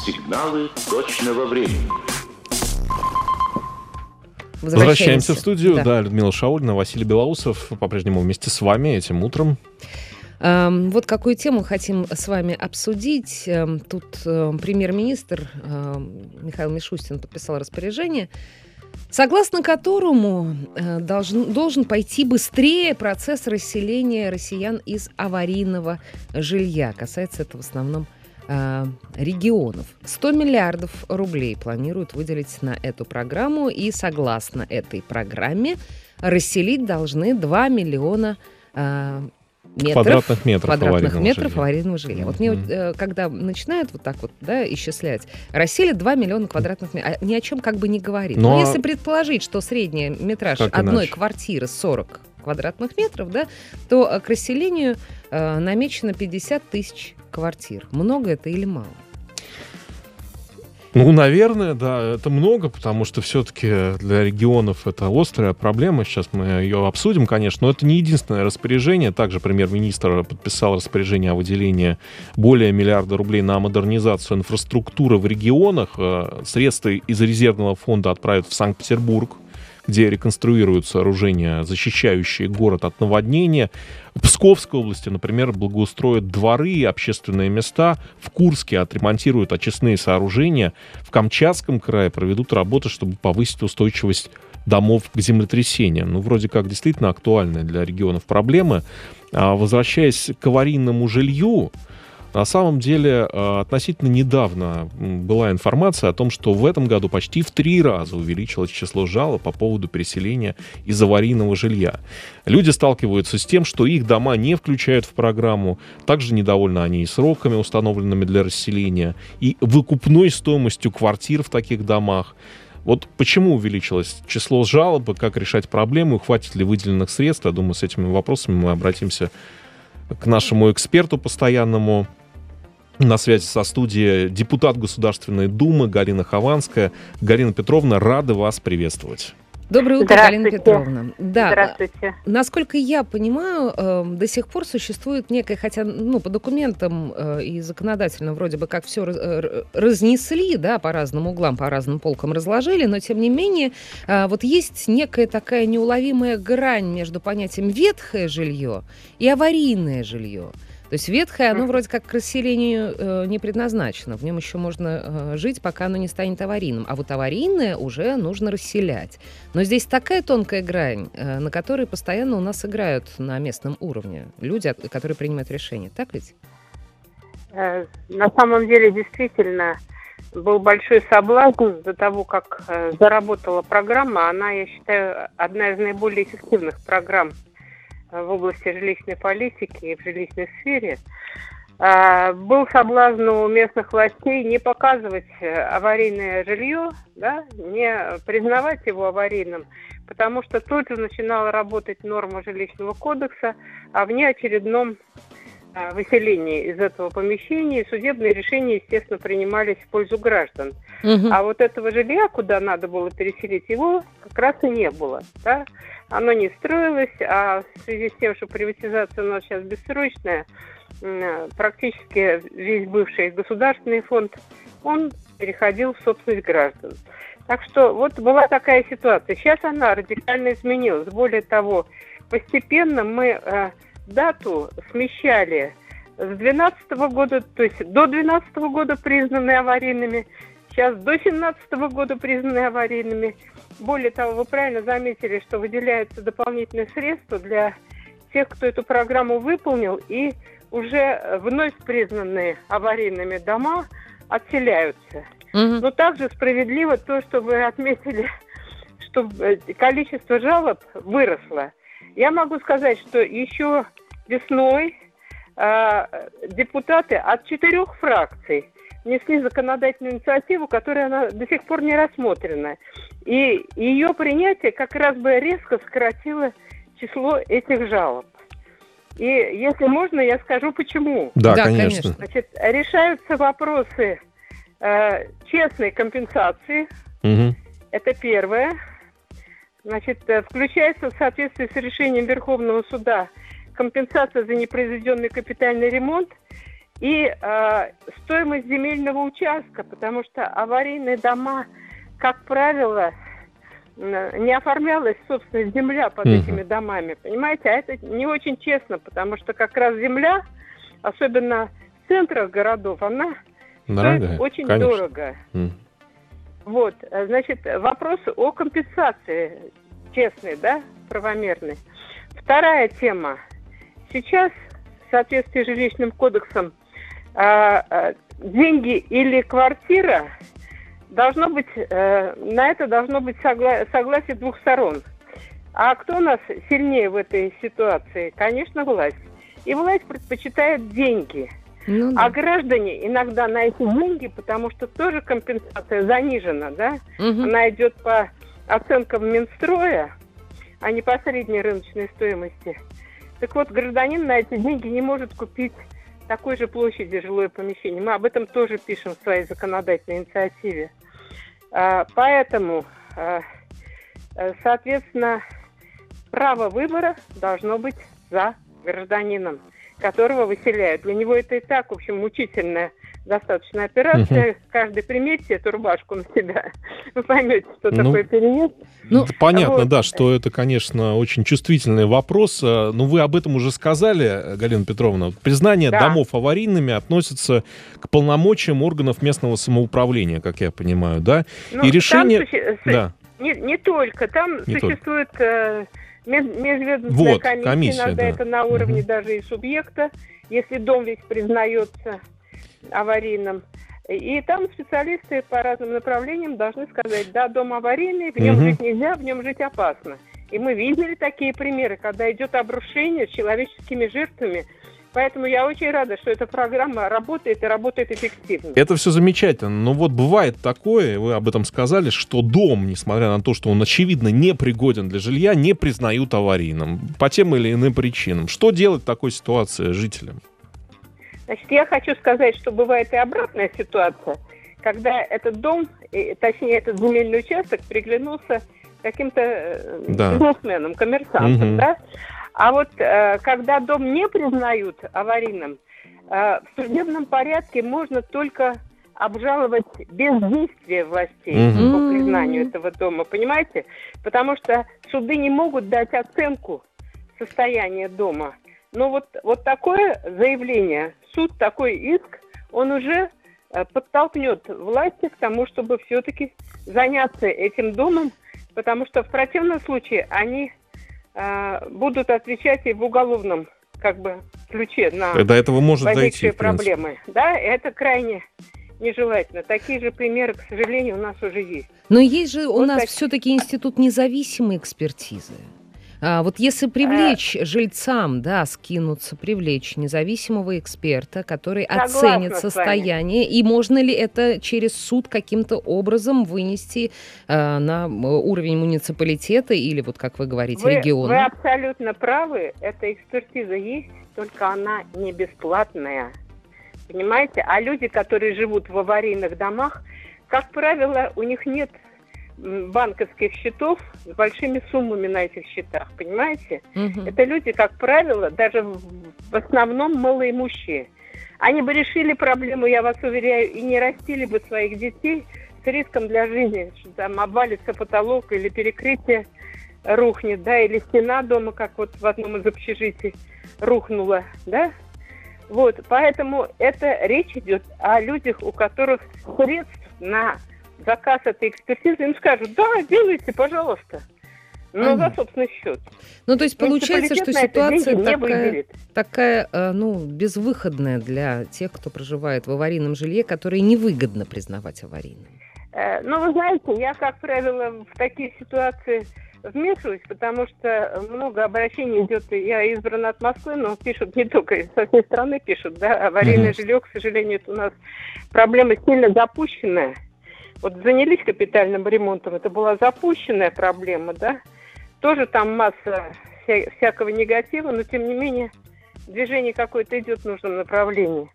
Сигналы точного времени. Возвращаемся в студию. Да, Людмила Шаульна, Василий Белоусов по-прежнему вместе с вами этим утром. Вот какую тему хотим с вами обсудить. Тут премьер-министр Михаил Мишустин подписал распоряжение, согласно которому должен пойти быстрее процесс расселения россиян из аварийного жилья. Касается это в основном регионов. 100 миллиардов рублей планируют выделить на эту программу, и согласно этой программе расселить должны 2 миллиона квадратных метров аварийного жилья. Вот мне, когда начинают вот так вот, да, исчислять, расселят 2 миллиона квадратных метров, ни о чем как бы не говорит. Но если предположить, что средний метраж одной квартиры 40 квадратных метров, да, то к расселению намечено 50 тысяч квартир. Много это или мало? Ну, наверное, да, это много, потому что все-таки для регионов это острая проблема. Сейчас мы ее обсудим, конечно, но это не единственное распоряжение. Также премьер-министр подписал распоряжение о выделении более миллиарда рублей на модернизацию инфраструктуры в регионах. Средства из резервного фонда отправят в Санкт-Петербург, где реконструируют сооружения, защищающие город от наводнения. В Псковской области, например, благоустроят дворы и общественные места. В Курске отремонтируют очистные сооружения. В Камчатском крае проведут работы, чтобы повысить устойчивость домов к землетрясениям. Ну, вроде как действительно актуальная для регионов проблема. Возвращаясь к аварийному жилью, на самом деле, относительно недавно была информация о том, что в этом году почти в 3 раза увеличилось число жалоб по поводу переселения из аварийного жилья. Люди сталкиваются с тем, что их дома не включают в программу. Также недовольны они и сроками, установленными для расселения, и выкупной стоимостью квартир в таких домах. Вот почему увеличилось число жалоб, как решать проблему, хватит ли выделенных средств? Я думаю, с этими вопросами мы обратимся к нашему эксперту постоянному. На связи со студией депутат Государственной Думы Галина Хованская. Галина Петровна, рада вас приветствовать. Доброе утро, Галина Петровна. Да, здравствуйте. Насколько я понимаю, до сих пор существует некая, хотя по документам и законодательно вроде бы как все разнесли, да, по разным углам, по разным полкам разложили, но тем не менее вот есть некая такая неуловимая грань между понятием ветхое жилье и аварийное жилье. То есть ветхое, оно вроде как к расселению не предназначено. В нем еще можно жить, пока оно не станет аварийным. А вот аварийное уже нужно расселять. Но здесь такая тонкая грань, на которой постоянно у нас играют на местном уровне люди, которые принимают решения. Так ведь? На самом деле, действительно, был большой соблазн до того, как заработала программа. Она, я считаю, одна из наиболее эффективных программ в области жилищной политики и в жилищной сфере. Был соблазн у местных властей не показывать аварийное жилье, да, не признавать его аварийным, потому что тут же начинала работать норма жилищного кодекса о внеочередном выселении из этого помещения. Судебные решения, естественно, принимались в пользу граждан. А вот этого жилья, куда надо было переселить, его как раз и не было. Да? Оно не строилось, а в связи с тем, что приватизация у нас сейчас бессрочная, практически весь бывший государственный фонд, он переходил в собственность граждан. Так что вот была такая ситуация. Сейчас она радикально изменилась. Более того, постепенно мы дату смещали с 2012 года, то есть до 2012 года признаны аварийными, сейчас до 2017 года признаны аварийными. Более того, вы правильно заметили, что выделяются дополнительные средства для тех, кто эту программу выполнил, и уже вновь признанные аварийными дома отселяются. Но также справедливо то, что вы отметили, что количество жалоб выросло. Я могу сказать, что еще весной депутаты от 4 фракций внесли законодательную инициативу, которая она до сих пор не рассмотрена. И ее принятие как раз бы резко сократило число этих жалоб. И если можно, я скажу почему. Да, конечно. Значит, решаются вопросы честной компенсации. Это первое. Значит, включается в соответствии с решением Верховного суда компенсация за непроизведенный капитальный ремонт. и стоимость земельного участка, потому что аварийные дома, как правило, не оформлялась, собственно, земля под этими домами, понимаете? А это не очень честно, потому что как раз земля, особенно в центрах городов, она стоит очень дорого. Вот, значит, вопрос о компенсации честной, да, правомерной. Вторая тема. Сейчас, в соответствии с жилищным кодексом, деньги или квартира должно быть, на это должно быть согласие двух сторон. А кто у нас сильнее в этой ситуации? Конечно, власть. И власть предпочитает деньги. Ну, да. А граждане иногда на эти деньги, потому что тоже компенсация занижена, да? Она идет по оценкам Минстроя, а не по средней рыночной стоимости. Так вот, гражданин на эти деньги не может купить такой же площади жилое помещение. Мы об этом тоже пишем в своей законодательной инициативе. Поэтому, соответственно, право выбора должно быть за гражданином, которого выселяют. Для него это и так, в общем, мучительная достаточно операция. Каждый примерьте эту рубашку на себя. Вы поймете, что такое переезд. Ну, понятно, вот. Да, что это, конечно, очень чувствительный вопрос. Но вы об этом уже сказали, Галина Петровна. Признание домов аварийными относится к полномочиям органов местного самоуправления, как я понимаю, да? Ну, и решение... Не только. Там существует... Межведомственная комиссия, иногда это на уровне даже и субъекта, если дом весь признается аварийным. И там специалисты по разным направлениям должны сказать, да, дом аварийный, в нем жить нельзя, в нем жить опасно. И мы видели такие примеры, когда идет обрушение с человеческими жертвами. Поэтому я очень рада, что эта программа работает и работает эффективно. Это все замечательно. Но вот бывает такое, вы об этом сказали, что дом, несмотря на то, что он, очевидно, не пригоден для жилья, не признают аварийным по тем или иным причинам. Что делать в такой ситуации жителям? Значит, я хочу сказать, что бывает и обратная ситуация, когда этот дом, точнее, этот земельный участок приглянулся каким-то бизнесменам, коммерсантам, да? А вот когда дом не признают аварийным, в судебном порядке можно только обжаловать бездействие властей по признанию этого дома, понимаете? Потому что суды не могут дать оценку состояния дома. Но вот такое заявление, суд, такой иск, он уже подтолкнет власти к тому, чтобы все-таки заняться этим домом, потому что в противном случае они будут отвечать и в уголовном ключе на возникшие проблемы. Да, это крайне нежелательно. Такие же примеры, к сожалению, у нас уже есть. Но есть же у нас все-таки институт независимой экспертизы. Вот если привлечь жильцам, привлечь независимого эксперта, который оценит состояние, и можно ли это через суд каким-то образом вынести на уровень муниципалитета или, вот как вы говорите, региона? Вы абсолютно правы, эта экспертиза есть, только она не бесплатная, понимаете? А люди, которые живут в аварийных домах, как правило, у них нет банковских счетов с большими суммами на этих счетах, понимаете? Это люди, как правило, даже в основном малоимущие. Они бы решили проблему, я вас уверяю, и не растили бы своих детей с риском для жизни, что там обвалится потолок или перекрытие рухнет, да, или стена дома, как вот в одном из общежитий рухнула, да? Вот, поэтому речь идет о людях, у которых средств на заказ этой экспертизы, им скажут, да, делайте, пожалуйста, но за собственный счет. Ну, то есть получается, что ситуация такая, безвыходная для тех, кто проживает в аварийном жилье, которое невыгодно признавать аварийным. Вы знаете, я, как правило, в такие ситуации вмешиваюсь, потому что много обращений идет, я избрана от Москвы, но пишут не только, со всей страны пишут, да, аварийное жилье, к сожалению, это у нас проблема сильно запущенная. Вот занялись капитальным ремонтом, это была запущенная проблема, да, тоже там масса всякого негатива, но тем не менее движение какое-то идет в нужном направлении.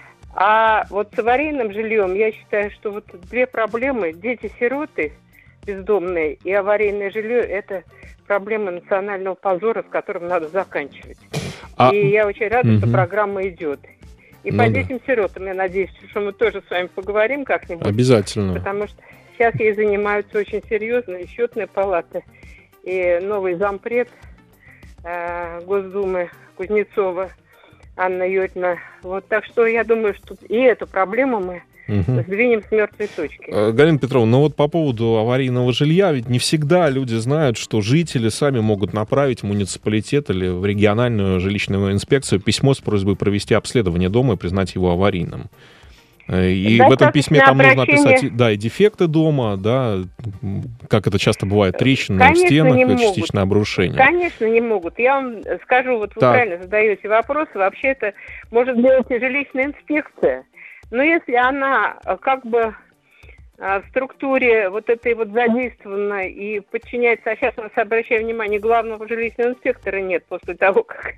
А вот с аварийным жильем я считаю, что вот две проблемы: дети-сироты бездомные и аварийное жилье — это проблема национального позора, с которым надо заканчивать. И я очень рада, что программа идет. И Ну по да. детям-сиротам, я надеюсь, что мы тоже с вами поговорим как-нибудь. Обязательно. Потому что сейчас ей занимаются очень серьезно и счетная палата, и новый зампред Госдумы Кузнецова Анна Юрьевна. Вот, так что я думаю, что и эту проблему мы сдвинем с мертвой точки. Галина Петровна, ну вот по поводу аварийного жилья, ведь не всегда люди знают, что жители сами могут направить в муниципалитет или в региональную жилищную инспекцию письмо с просьбой провести обследование дома и признать его аварийным. И в этом письме там нужно описать, и дефекты дома, да, как это часто бывает, трещины в стенах и частичное обрушение. Конечно, не могут. Я вам скажу, вот вы правильно задаете вопрос, вообще это может делать и жилищная инспекция. Но если она как бы в структуре вот этой вот задействована и подчиняется, а сейчас у нас, обращаю внимание, главного жилищного инспектора нет после того, как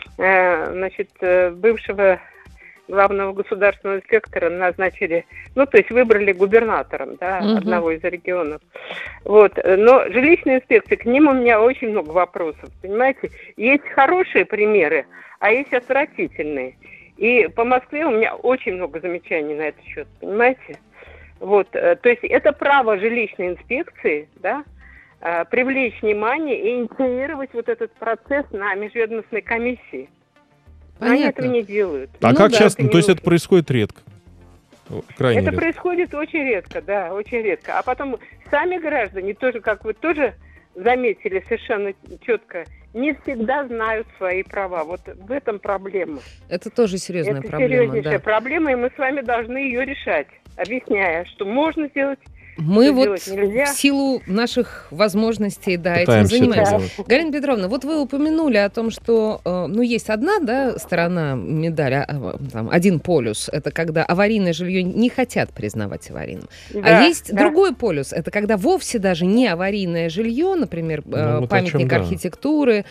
бывшего главного государственного инспектора назначили, то есть выбрали губернатором, одного из регионов. Вот. Но жилищная инспекция, к ним у меня очень много вопросов, понимаете? Есть хорошие примеры, а есть отвратительные. И по Москве у меня очень много замечаний на этот счет, понимаете? Вот. То есть это право жилищной инспекции, привлечь внимание и инициировать вот этот процесс на межведомственной комиссии. Понятно. Они этого не делают. А как часто? То есть это происходит редко? Крайне это редко. происходит очень редко, да, очень редко. А потом сами граждане тоже, как вы тоже заметили совершенно четко, не всегда знают свои права. Вот в этом проблема. Это тоже серьезная это проблема. Серьезнейшая проблема, и мы с вами должны ее решать, объясняя, что можно сделать. Мы вот нельзя. В силу наших возможностей, Пытаемся этим занимаемся. это Галина Петровна, вот вы упомянули о том, что есть одна сторона медали, там, один полюс, это когда аварийное жилье не хотят признавать аварийным. Да, а есть другой полюс, это когда вовсе даже не аварийное жилье, например, памятник архитектуры,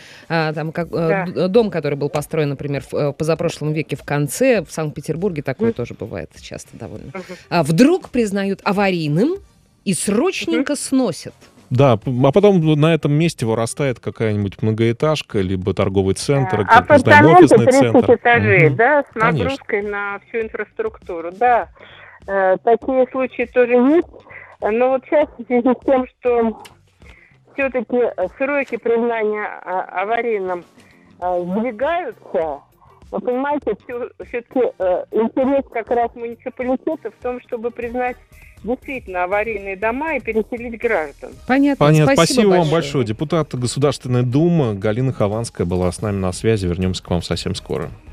дом, который был построен, например, в позапрошлом веке в конце, в Санкт-Петербурге такое тоже бывает часто довольно. Вдруг признают аварийным, и срочненько сносят. Да, а потом на этом месте вырастает какая-нибудь многоэтажка, либо торговый центр, апартаменты офисный 30 центр. этажей, с нагрузкой на всю инфраструктуру. Да, такие случаи тоже есть. Но вот сейчас в связи с тем, что все-таки сроки признания аварийным сдвигаются, вы понимаете, все-таки интерес как раз муниципалитета в том, чтобы признать действительно аварийные дома и переселить граждан. Понятно. Спасибо вам большое. Депутат Государственной Думы Галина Хованская была с нами на связи. Вернемся к вам совсем скоро.